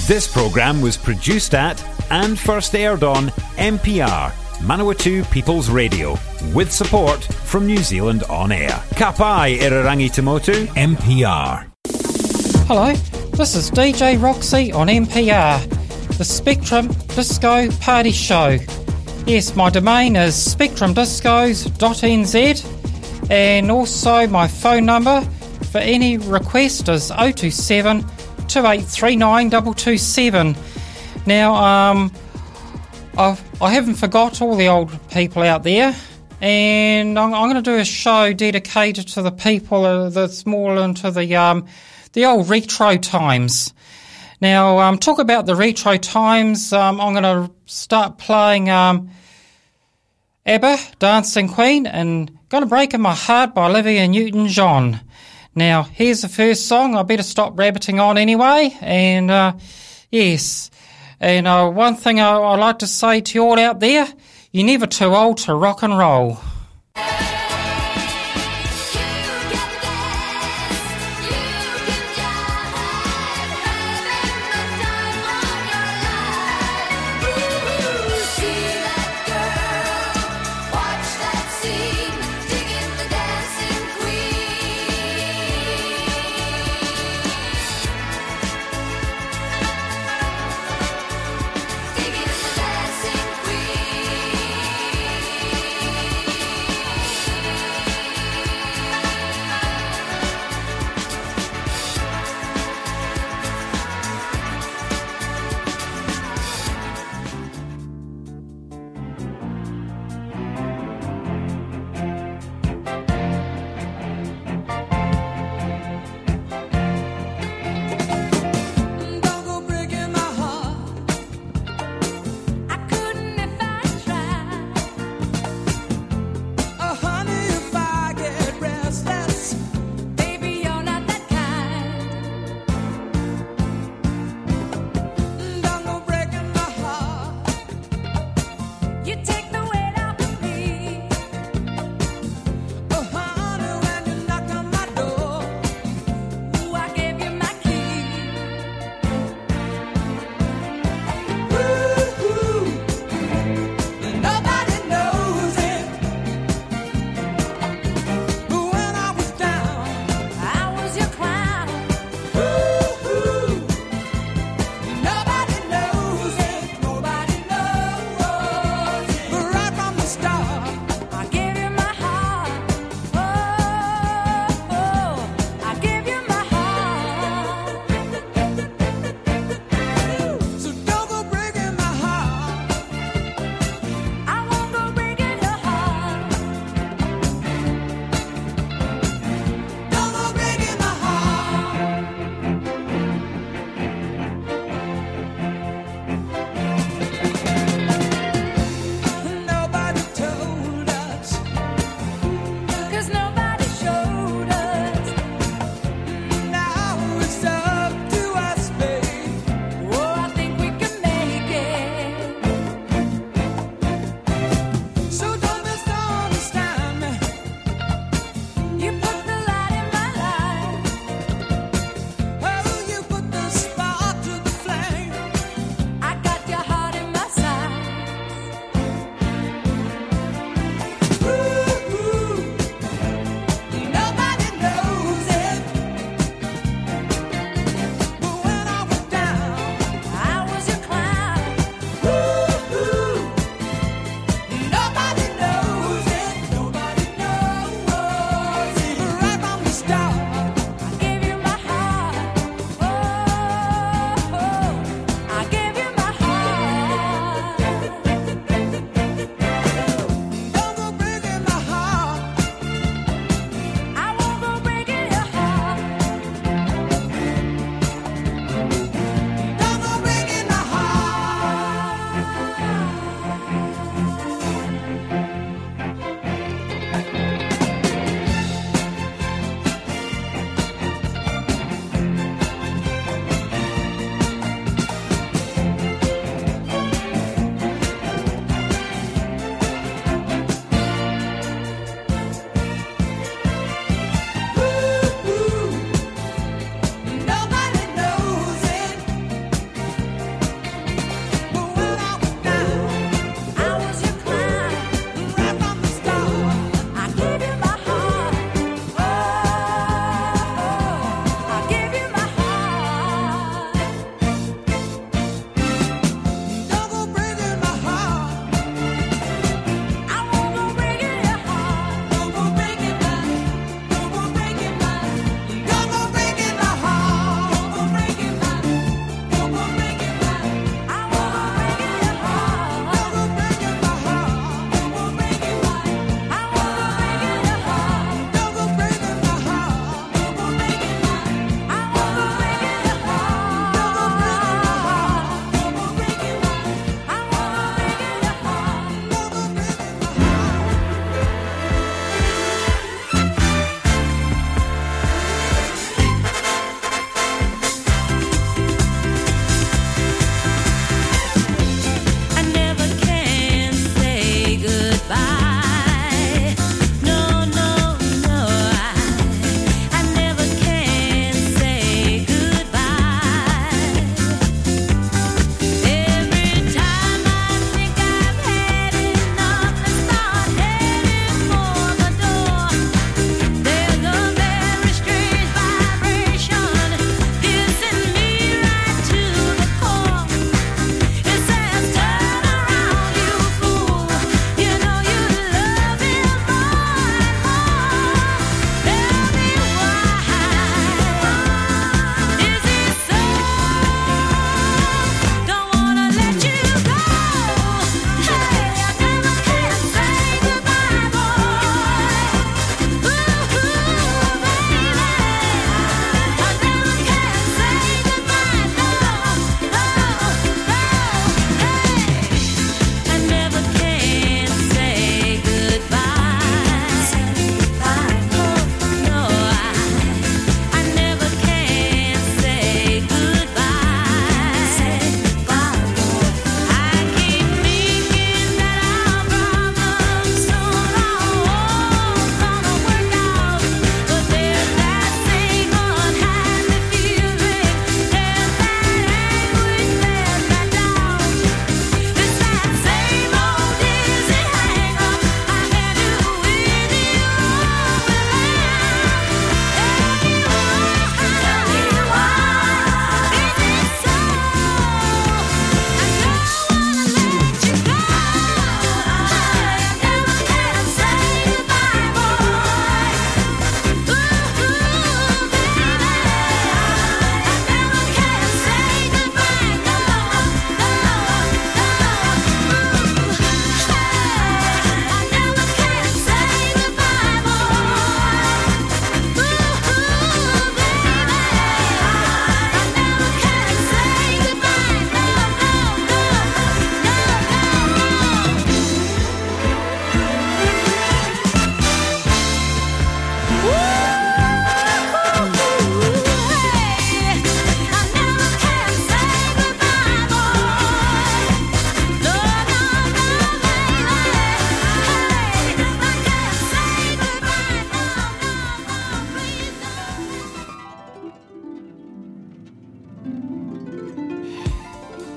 This programme was produced at and first aired on MPR, Manawatu People's Radio, with support from New Zealand On Air. Ka pai Irarangi Tamotu, MPR. Hello, this is DJ Roxy on MPR, the Spectrum Disco Party Show. Yes, my domain is spectrumdiscos.nz, and also my phone number for any request is 027 2839 227. Now, I haven't forgot all the old people out there, and I'm going to do a show dedicated to the people that's more into the old retro times. Now, talk about the retro times. I'm going to start playing ABBA, Dancing Queen, and Gonna Break in My Heart by Olivia Newton-John. Now, here's the first song. I better stop rabbiting on anyway. And, yes. And one thing I'd like to say to you all out there, you're never too old to rock and roll.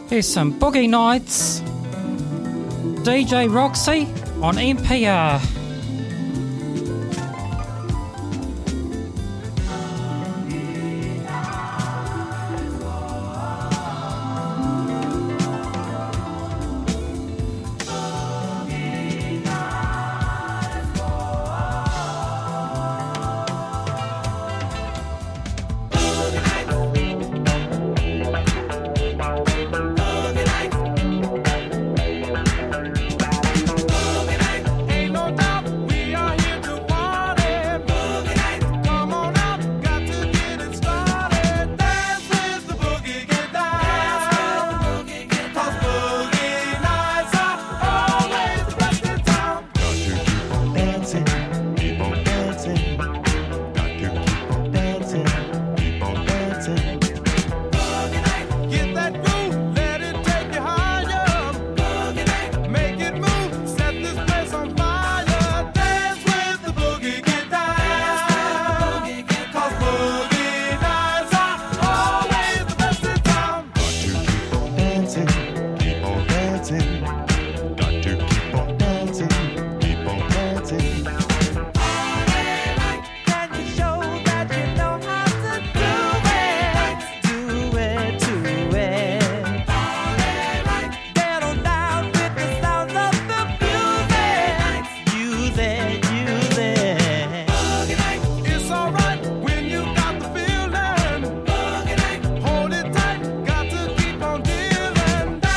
Here's some Boogie Nights. DJ Roxy on NPR. Hold it tight, got to keep on dealing.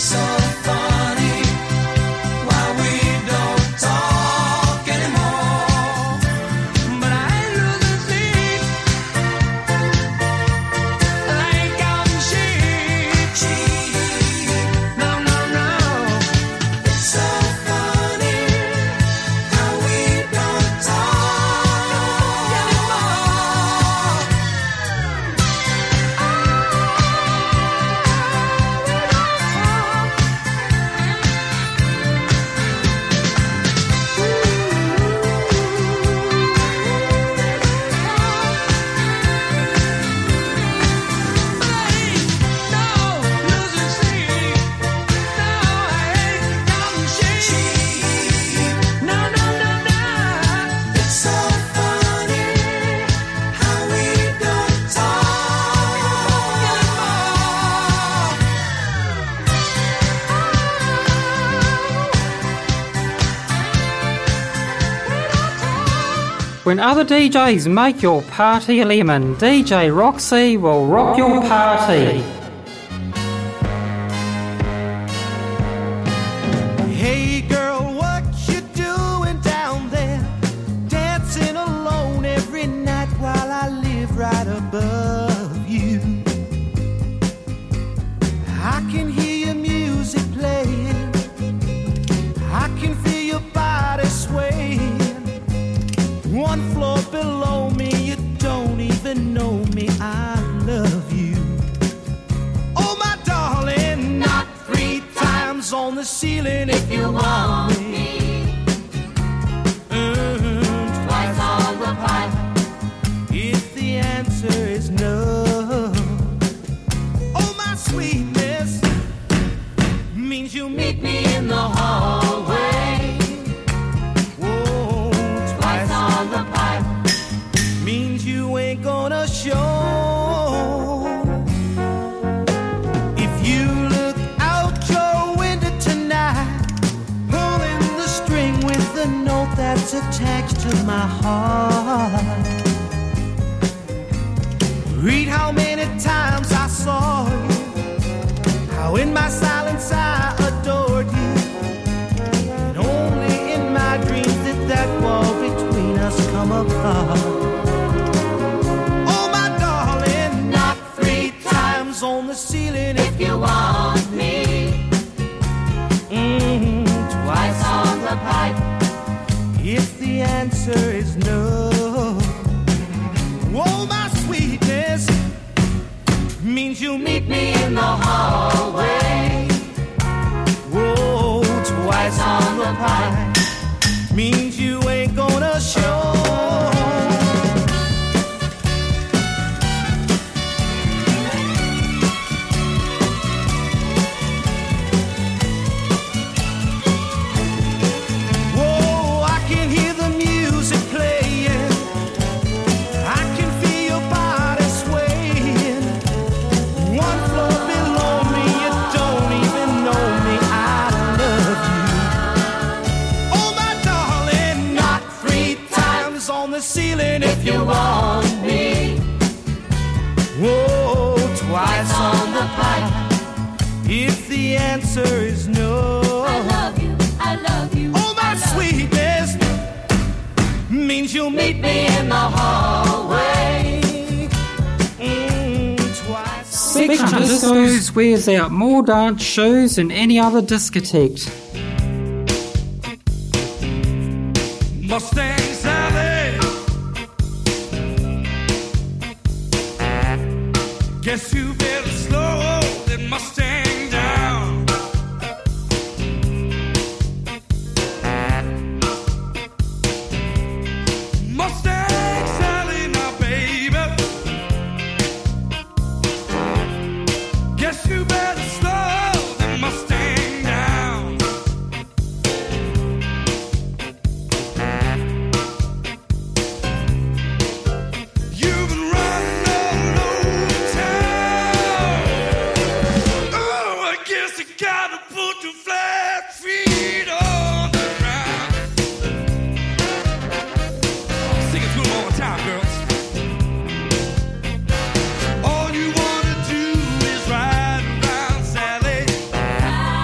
When other DJs make your party a lemon, DJ Roxy will rock your party. Hey girl, what you doing down there? Dancing alone every night while I live right above you. I can hear your music playing, I can feel your body swaying. One floor below me, you don't even know me, I love you. Oh my darling, knock 3 times on the ceiling if you want me. Twice on the pipe if the answer is no. Oh my sweetness means you meet me in the hallway. Means you ain't gonna show. If you look out your window tonight, pulling the string with the note that's attached to my heart, read how many times I saw you, how in my silence I adored you, and only in my dreams did that wall between us come apart. On the ceiling if you want me. Twice on the pipe if the answer is no. Oh, my sweetness means you'll meet me in the hallway. Oh, twice on the pipe means you ain't gonna show. If you want me, whoa, twice on the pipe if the answer is no. I love you, I love you. Oh, my sweetness means you'll meet me in the hallway. Twice. Section Discos wears out more dance shows than any other discotheque. Mustang Sally, guess you better slow that Mustang down. Mustang Sally, now baby, guess you better slow that Mustang down. You've been running all over town. Oh, I guess I gotta put your flat feet on the ground. Sing it to them all the time, girls. All you wanna do is ride around, Sally.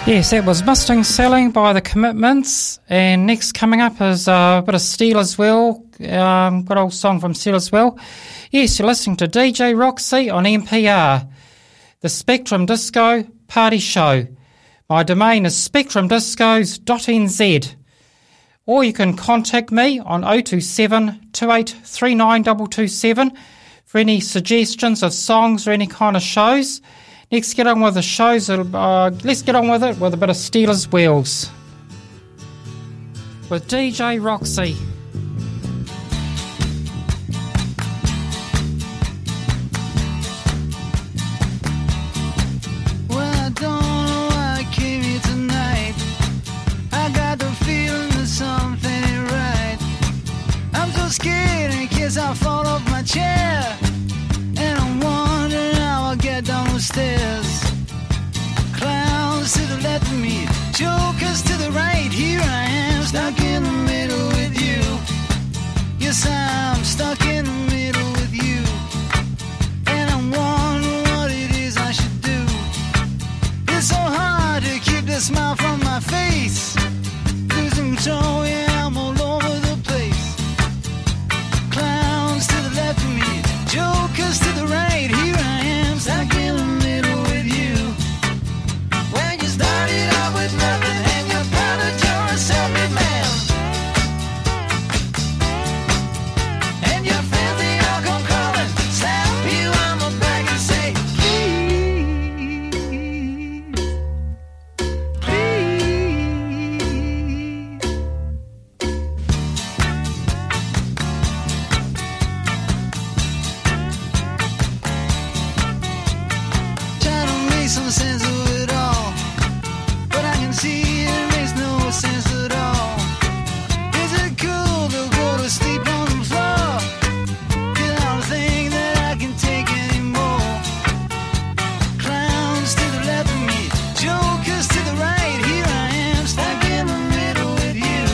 Yes, that was Mustang Selling by The Commitments. And next coming up is a bit of Steelers Wheel. Good old song from Steelers Wheel. Yes, you're listening to DJ Roxy on NPR, the Spectrum Disco Party Show. My domain is spectrumdiscos.nz. Or you can contact me on 027 2839 227 for any suggestions of songs or any kind of shows. Let's get on with the shows. Let's get on with it with a bit of Steelers Wheels with DJ Roxy. Well, I don't know why I came here tonight. I got the feeling that something ain't right. I'm so scared in case I fall off my chair, and I'm wondering how I'll get down the stairs. Clowns to the left of me, jokers to the right. Here I am, stuck in the middle with you. Yes, I'm stuck in the middle with you, and I'm wondering what it is I should do. It's so hard to keep the smile from my face. Losing control, yeah, I'm all over the place. Clowns to the left of me, jokers to the right. Here I am, stuck in the middle with you. When you started out with nothing and you're proud that you're a self-made man, and your friends, they all come crawling, slap you on the back and say, please, please. Trying to make some sense of it all, but I can see it makes no sense at all. Is it cool to go to sleep on the floor? 'Cause I don't think that I can take anymore. Clowns to the left of me, jokers to the right. Here I am, stuck in the middle with you.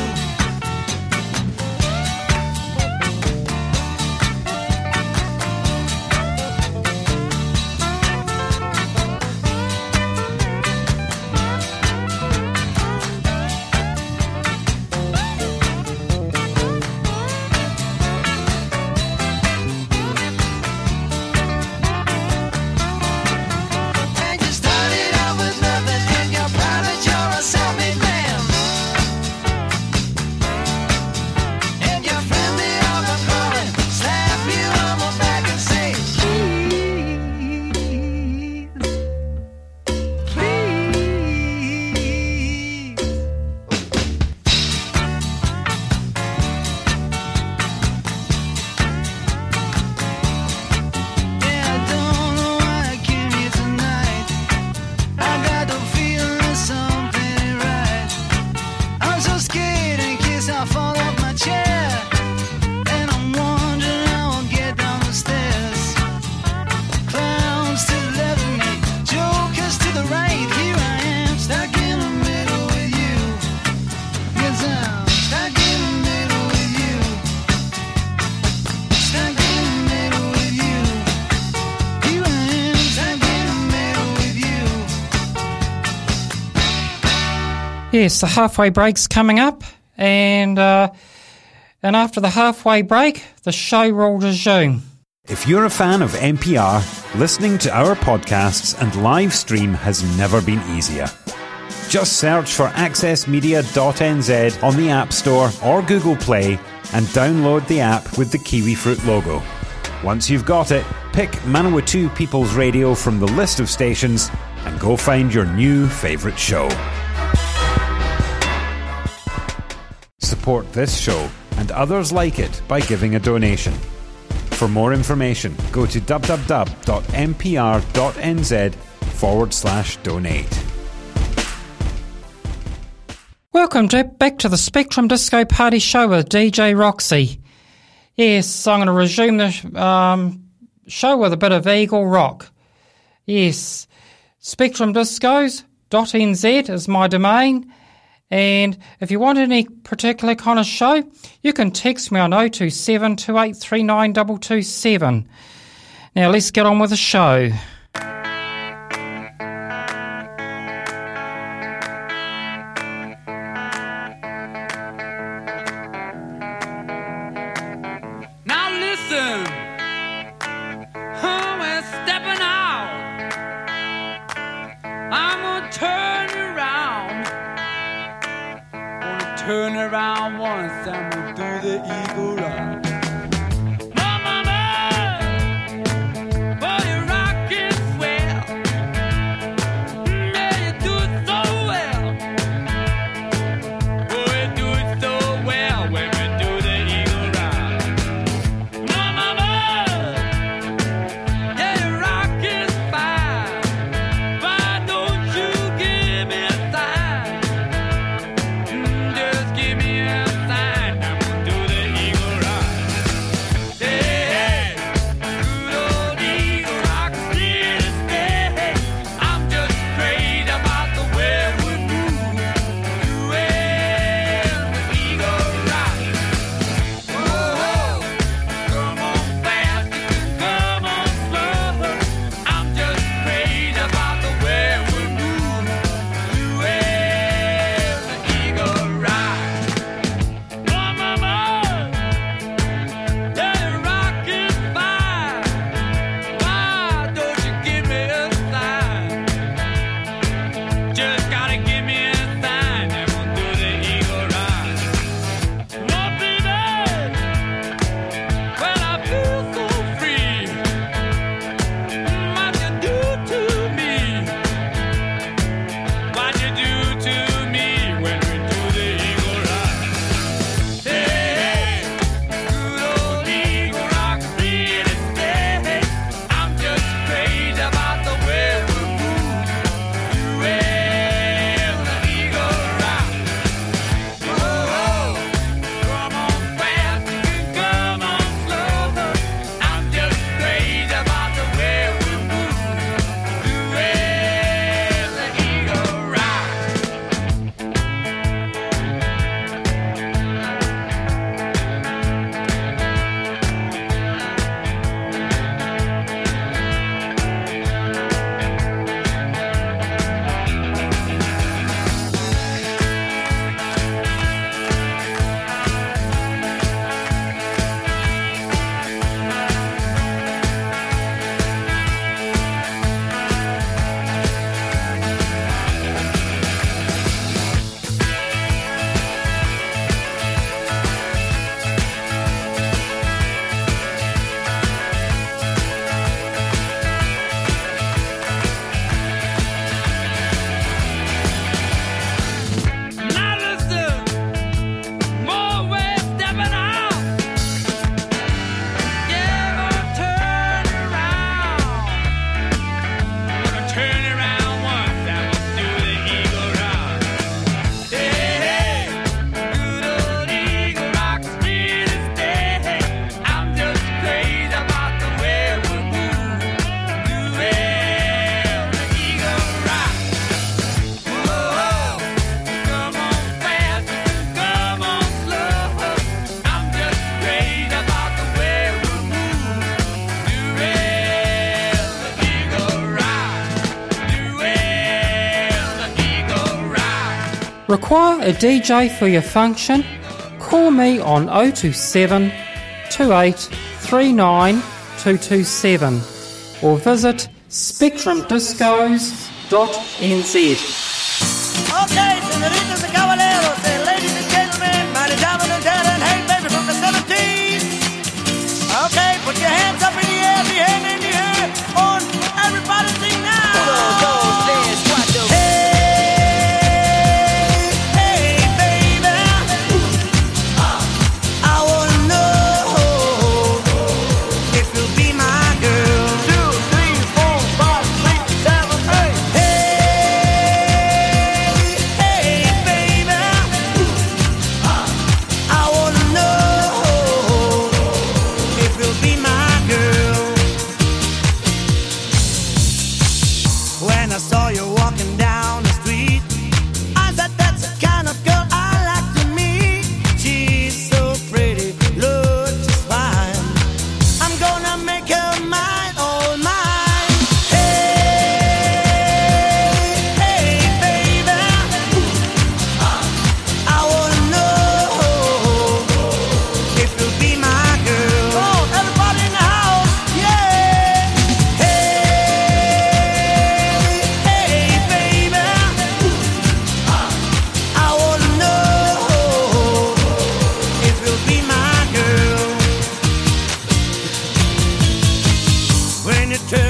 And you started out with nothing and you're proud that you're a self-made man, and your friends, they all come crawling, slap you on the back and say, please, please. Yeah, I don't know why I came here tonight. I got the feeling that something ain't right. I'm so scared in case I fall off my chair, and I'm wondering how I'll get down the stairs. Clowns to the left of me, jokers to the right. Here I am, stuck in the middle with you. Yes, I'm stuck in the middle with you. Stuck in the middle with you. Here I am, stuck in the middle with you. Yes, the halfway break's coming up, and after the halfway break, the show will resume. If you're a fan of NPR, listening to our podcasts and live stream has never been easier. Just search for accessmedia.nz on the App Store or Google Play and download the app with the kiwi fruit logo. Once you've got it, pick Manawatu People's Radio from the list of stations and go find your new favourite show. Support this show and others like it by giving a donation. For more information, go to www.npr.nz/donate. Welcome back to the Spectrum Disco Party Show with DJ Roxy. Yes, I'm going to resume the show with a bit of Eagle Rock. Yes, spectrumdiscos.nz is my domain. And if you want any particular kind of show, you can text me on 027 2839 227. Now let's get on with the show. turn around once and we'll do the eagle run. Require a DJ for your function? Call me on 027 28 39 227 or visit spectrumdiscos.nz. Okay, senoritas and caballeros, and ladies and gentlemen, mighty diamond and talent, hey baby from the 70s. Okay, put your hands up in the air, the hand in the air, on everybody sing now. Hey,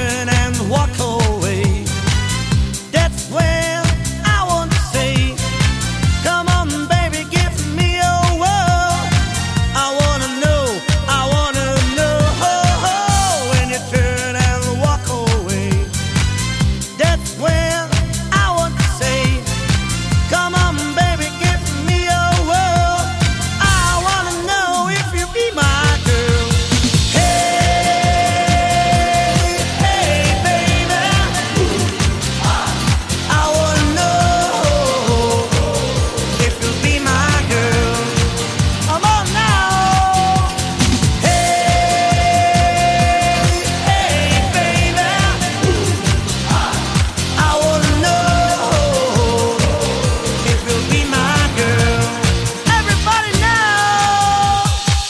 turn and walk away, that's when I want to say, come on baby, give me your world. I wanna know when you turn and walk away, that's when I want to say, come on baby, give me your world. I wanna know if you be my girl. Hey, hey baby, I wanna know if you be my girl. Come on now. Hey, hey baby, I wanna know if you'll be my girl. Everybody now.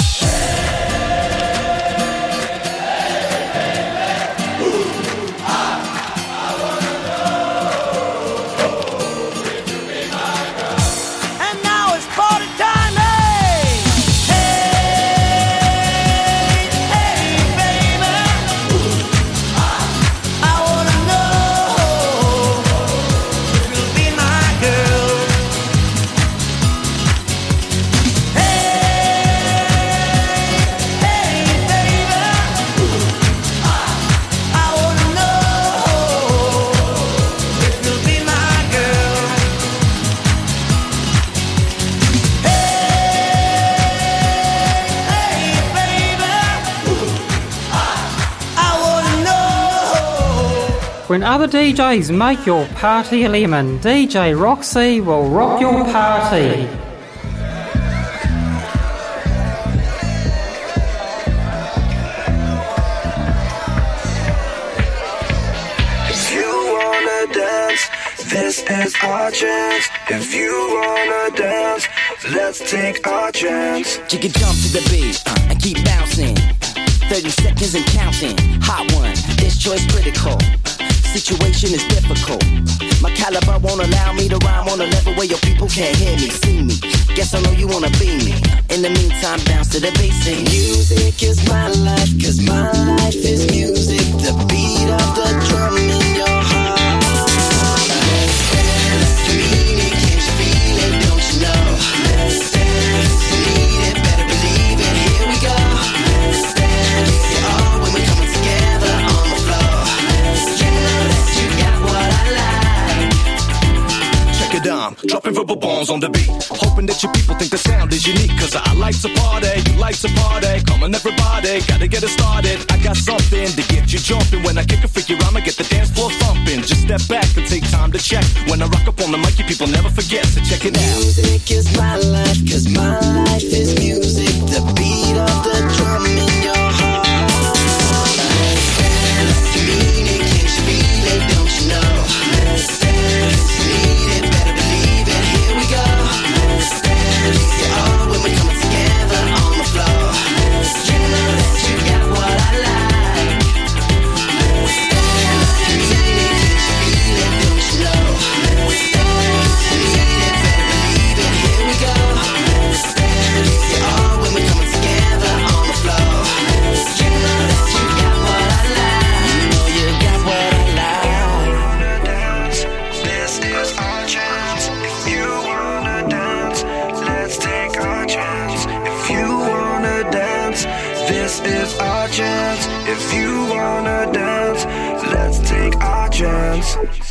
And now it's party time, hey! Hey, hey, baby, I wanna know if you'll be my girl. Hey, hey, baby, I wanna know if you'll be my girl. Hey, baby, I wanna know. When other DJs make your party a lemon, DJ Roxy will rock your party. If you wanna dance, this is our chance. If you wanna dance, let's take our chance. You can jump to the beat and keep bouncing. 30 seconds and counting. Hot one, this choice critical. Situation is difficult. My caliber won't allow me to rhyme on a level where your people can't hear me, see me. Guess I know you wanna be me. In the meantime, bounce to the beat, sing. Music is my life, 'cause my life is music. The beat of the drum in your heart. Let's dance, you mean it, can't you feel it, don't you know? Let's dance, you need it, better believe it, here we go. Let's dance, yeah, oh, when we're coming together on the floor. You know that you got what I like. Check it out, dropping verbal bombs on the beat. Hoping that your people think the sound is unique. 'Cause I like to party, you like to party. Come on everybody, gotta get it started. I got something to get you jumping. When I kick a freaky rhyme, I get the dance floor thumping. Just step back and take time to check. When I rock up on the mic, you people never forget. So check it out. Music is my life, 'cause my life is music. The beat of the drum in your heart. Let's dance, you mean it, can't you feel it, don't you know? Let's dance, you need it, better believe it, here we go. Let's dance, yeah, oh, when we're coming together on the floor. You know that you got what I like. Let's dance, you mean it, can't you feel it, don't you know? Let's dance, you need it, better believe it, here we go. Let's dance, yeah, oh, when we're coming together on the floor. You know that you got what I like. You know you got what I like. Dance, this is our chance. If you wanna dance, let's take our chance. If you wanna dance, this is our chance. If you wanna dance, let's take our chance.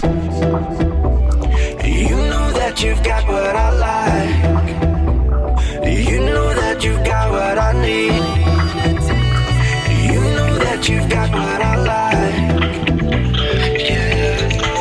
You know that you've got what I like. You know that you've got what I need. You know that you've got what I like. Yeah.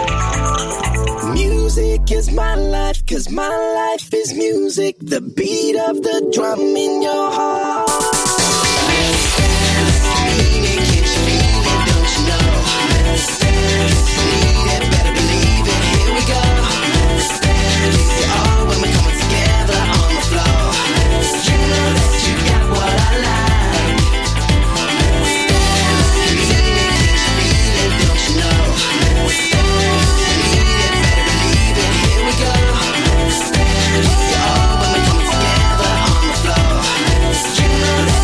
Music is my life, 'cause my life is music. The beat of the drum in your heart. Let's dance, you mean it, can't you feel it, don't you know? Let's dance, you need it, better believe it, here we go. Let's dance, yeah, oh, when we're coming together on the floor. You know that you got what I like. Let's dance, you mean it, can't you feel it, don't you know? Let's dance, you need it, better believe it, here we go. Let's dance, yeah, oh, when we're coming together on the floor. You know that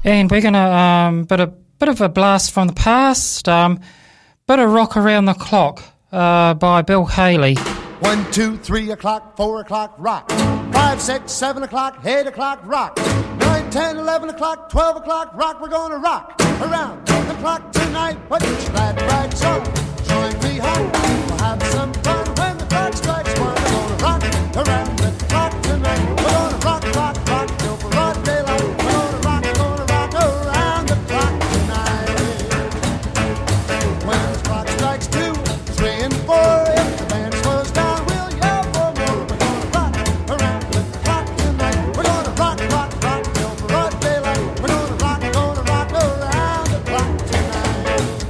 And we're going to bit of a blast from the past, bit of Rock Around the Clock by Bill Haley. 1, 2, 3 o'clock, 4 o'clock, rock. 5, 6, 7 o'clock, 8 o'clock, rock. 9, 10, 11 o'clock, 12 o'clock, rock. We're gonna rock around the clock tonight. Put your glad rags on, join me home. We'll have some fun when the clock strikes 1. We're gonna rock around the clock tonight. We're gonna rock, rock, rock till broad daylight. We're gonna rock around the clock tonight. When the clock strikes 2, 3, and 4, if the band slows down, we'll yell for more. We're gonna rock around the clock tonight. We're gonna rock, rock, rock till broad daylight. We're gonna rock around the clock tonight.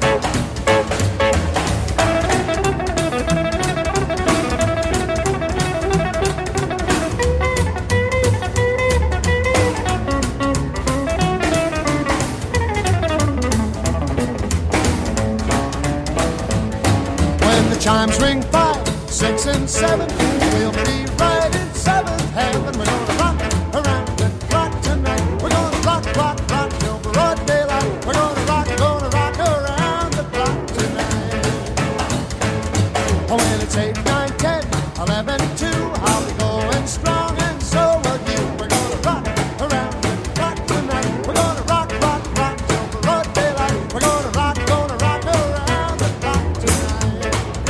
When the chimes ring 5, 6, and 7, we'll be right in 7th heaven. We're gonna rock around the clock tonight. We're gonna rock, rock, rock till broad daylight. We're gonna rock around the clock tonight. Oh, when it's 8, 9, 10, 11, 2, I'll be going strong, and so will you. We're gonna rock around the clock tonight. We're gonna rock, rock, rock till broad daylight. We're gonna rock around the clock tonight.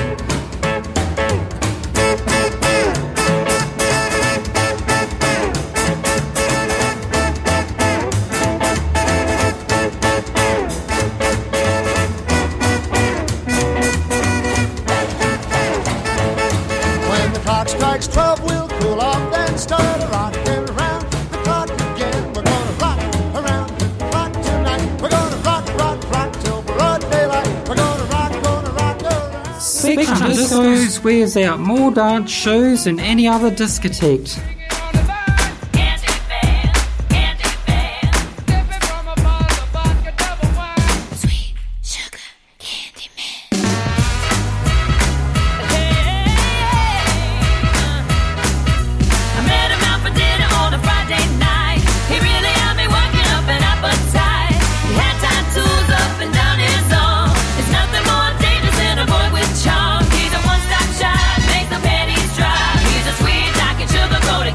When the clock strikes 12, we'll cool off, then start rocking around the clock again. We're gonna rock around the clock tonight. We're gonna rock, rock, rock till broad daylight. We're gonna rock around. Section Discos wears out more dance shows than any other discotheque. I met him out for dinner on a Friday night. He really had me working up an appetite. He had tattoos up and down his arm. It's nothing more dangerous than a boy with charm. He's a one-stop shop, makes the panties dry. He's a sweet talking sugar-coated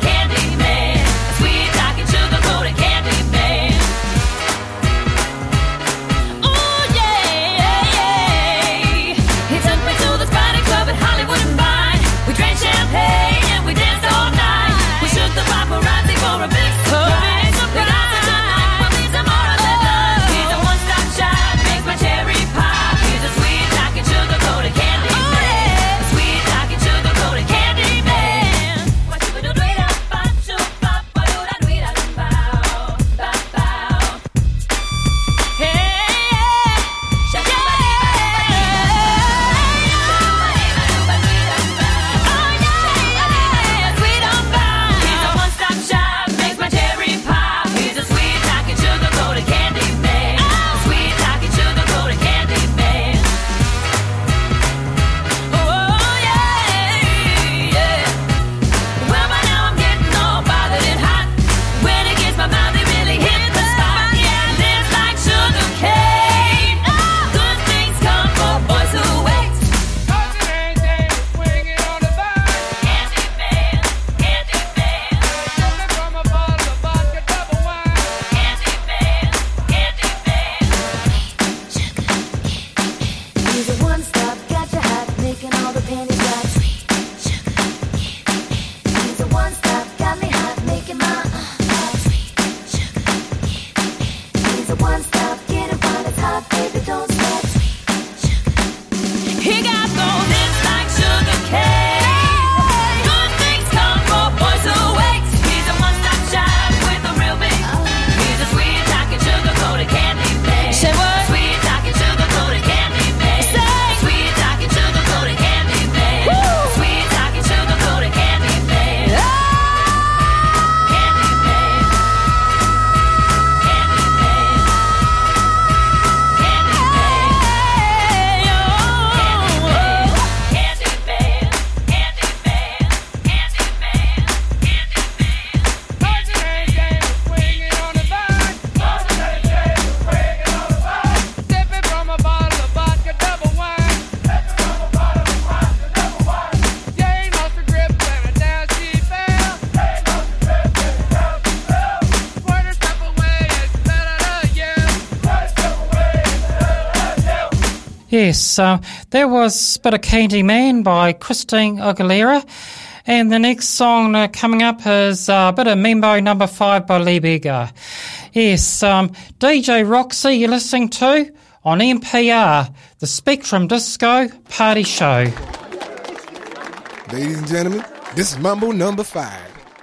Yes, that was a bit of Candyman by Christine Aguilera. And the next song coming up is a bit of Mambo number 5 by Lee Bega. Yes, DJ Roxy you're listening to on NPR, the Spectrum Disco Party Show. Ladies and gentlemen, this is Mambo number 5.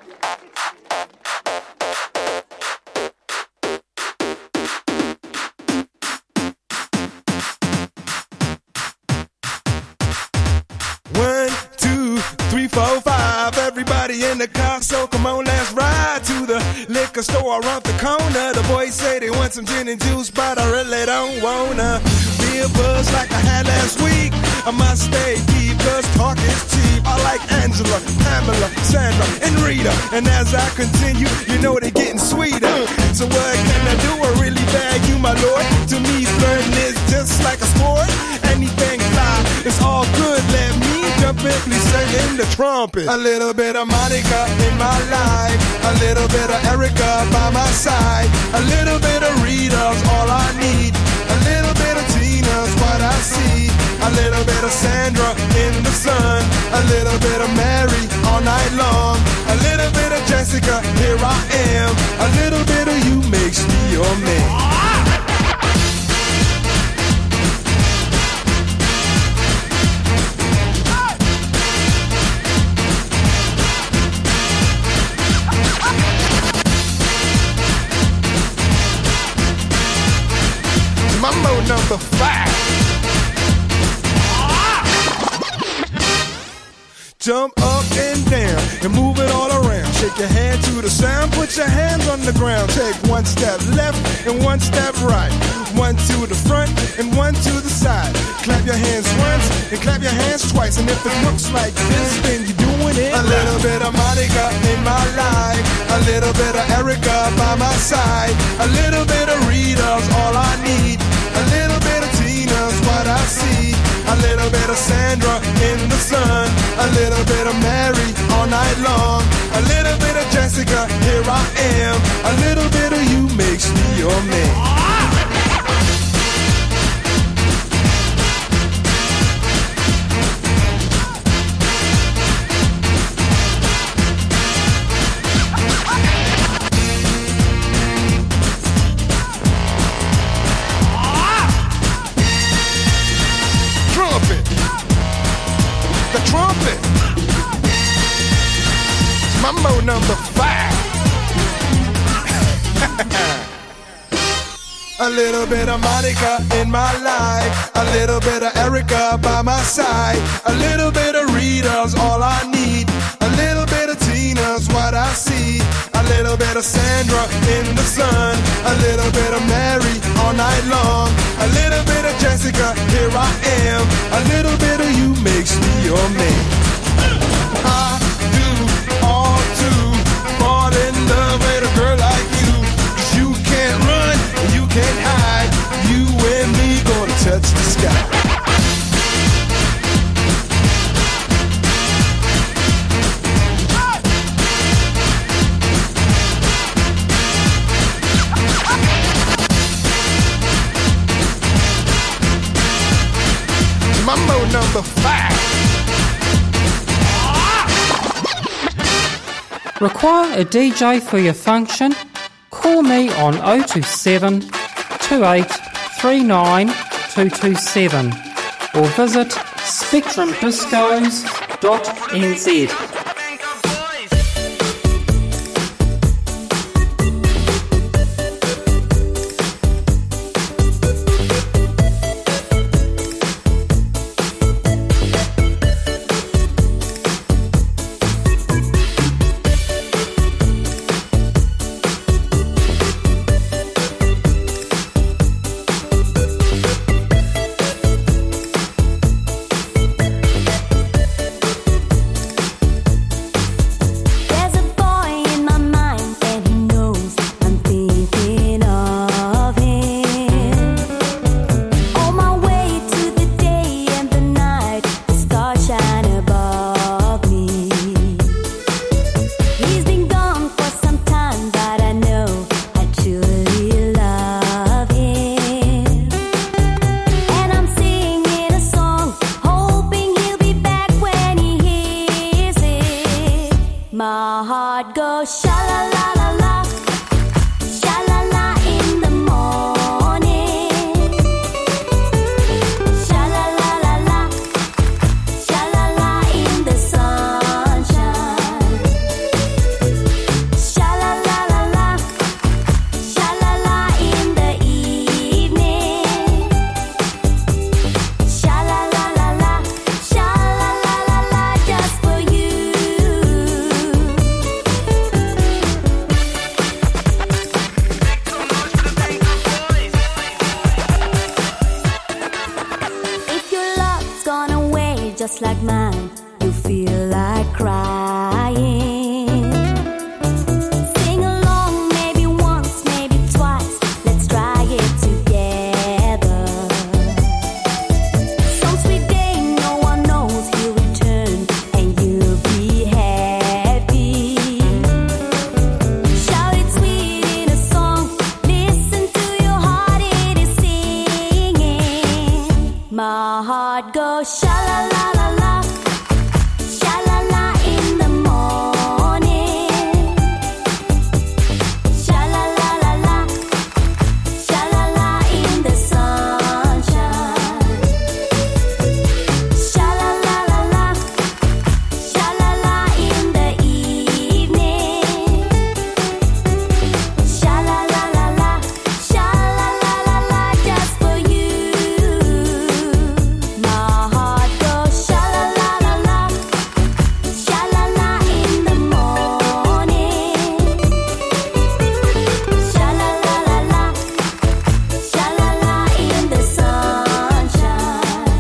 One, two, three, four, five. Everybody in the car, so come on, let's ride to the liquor store around the corner. The boys say they want some gin and juice, but I really don't wanna be a buzz like I had last week. I must stay deep, cause talk is cheap. I like Angela, Pamela, Sandra, and Rita. And as I continue, you know they're getting sweeter. So what can I do? I really bag you, my lord. To me, flirting is just like a sport. Anything fly, it's all good. Let me jump in, please sing in the trumpet. A little bit of Monica in my life, a little bit of Erica by my side, a little bit of Rita's all I need, a little bit of Tina's what I see, a little bit of Sandra in the sun, a little bit of Mary all night long, a little bit of Jessica, here I am, a little bit of you makes me your man. Mambo number 5. Jump up and down and move it all around. Shake your hand to the sound, put your hands on the ground. Take one step left and one step right. One to the front and one to the side. Clap your hands once and clap your hands twice. And if it looks like this, then you're doing it. A little bit of Monica in my life, a little bit of Erica by my side, a little bit of Rita's all I need, a little bit of Tina's what I see, a little bit of Sandra in the sun, a little bit of Mary all night long, a little bit of Jessica, here I am, a little bit of you makes me your man. Trumpet. Mambo number 5. A little bit of Monica in my life, a little bit of Erica by my side, a little bit of Rita's all I need, a little bit of Tina's what I see, a little bit of Sandra in the sun, a little bit of Mary all night long, a little bit of Jessica, here I am, a little bit of you makes me your man. I do all to fall in love with a girl like you, 'cause you can't run, you can't hide, you and me gonna touch the sky. Mambo number 5. Require a DJ for your function? Call me on 027 2839 227 or visit spectrumdiscos.nz. just like mine, you feel like crying. Sing along, maybe once, maybe twice. Let's try it together. Some sweet day, no one knows he'll return, and you'll be happy. Shout it sweet in a song. Listen to your heart, it is singing. My heart goes sha la la la la, sha la la in the morning, sha la la la la, sha la la in the sunshine, sha la la la la, sha la la in the evening, sha la la la la, sha la la la la, just for you. My heart goes sha la la la la, sha la la in the morning, sha la la la la, sha la la in the sunshine,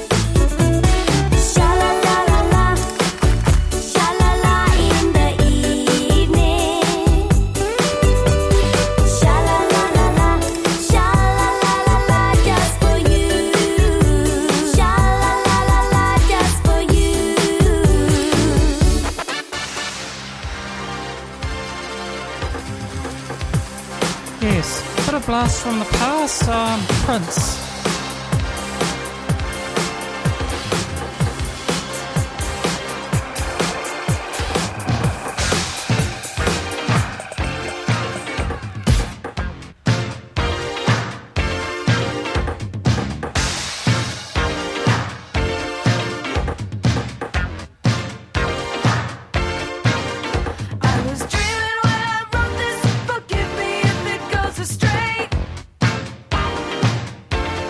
sha la la la la, sha la la in the evening, sha la la la la, sha la la la la, just for you, sha la la la la, just for you. Yes, bit of blast from the past, Prince. I was dreaming when I wrote this. Forgive me if it goes astray.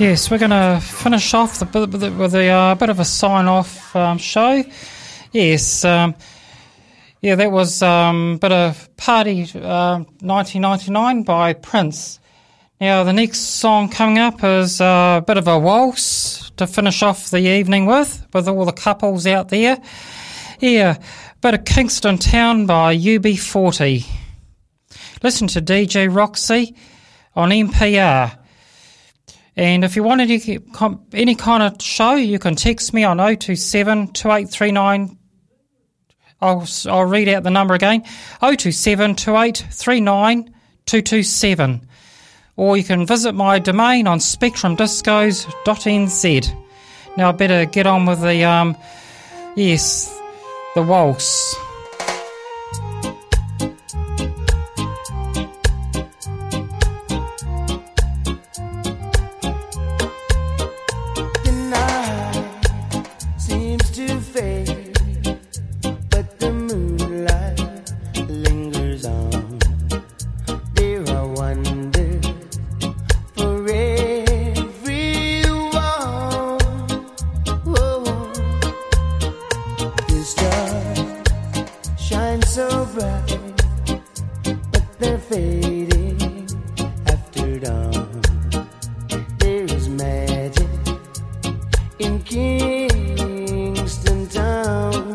Yes, we're going to finish off with a bit of a sign-off show. Yes, that was a bit of Party 1999 by Prince. Now, the next song coming up is a bit of a waltz to finish off the evening with all the couples out there. Yeah, a bit of Kingston Town by UB40. Listen to DJ Roxy on NPR. And if you want any kind of show, you can text me on 027 2839. I'll read out the number again, 027 2839 227. Or you can visit my domain on spectrumdiscos.nz. Now I better get on with the waltz. The night seems to fade, but the moonlight lingers on. There are wonders for everyone. Whoa. The stars shine so bright, but they're fading after dawn. There is magic in Kingston Town.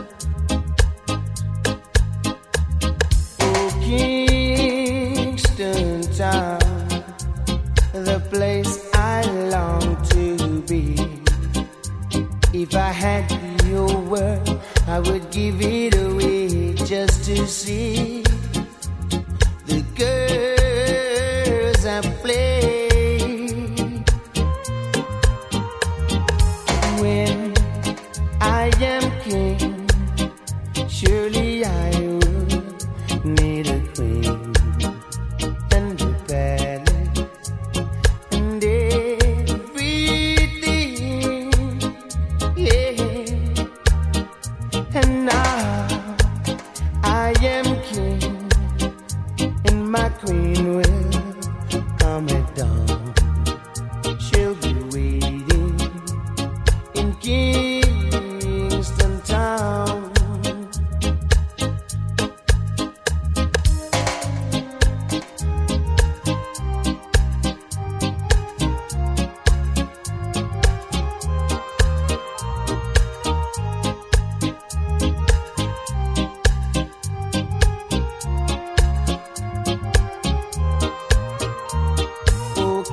Oh, Kingston Town, the place I long to be. If I had your word, I would give it away just to see the girls I play. When I am king, surely I would need a queen and a palace and everything, yeah. And now I am king, and my queen will come at dawn. She'll be waiting in Kingston Town. Oh,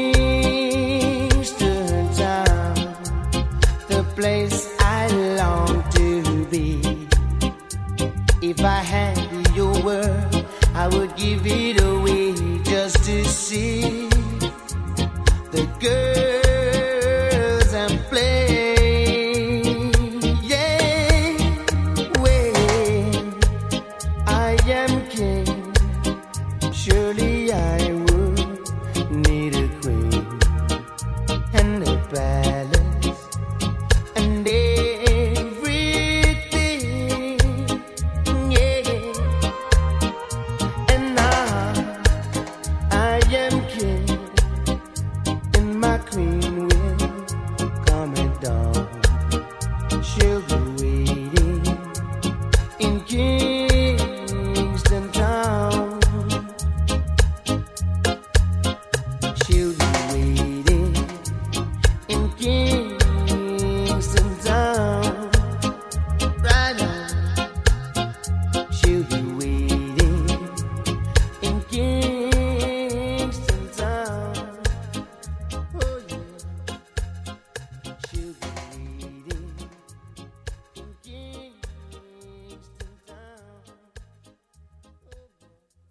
Kingston Town, the place I long to be. If I had your word, I would give it away just to see the girls and play. Yeah, when I am king,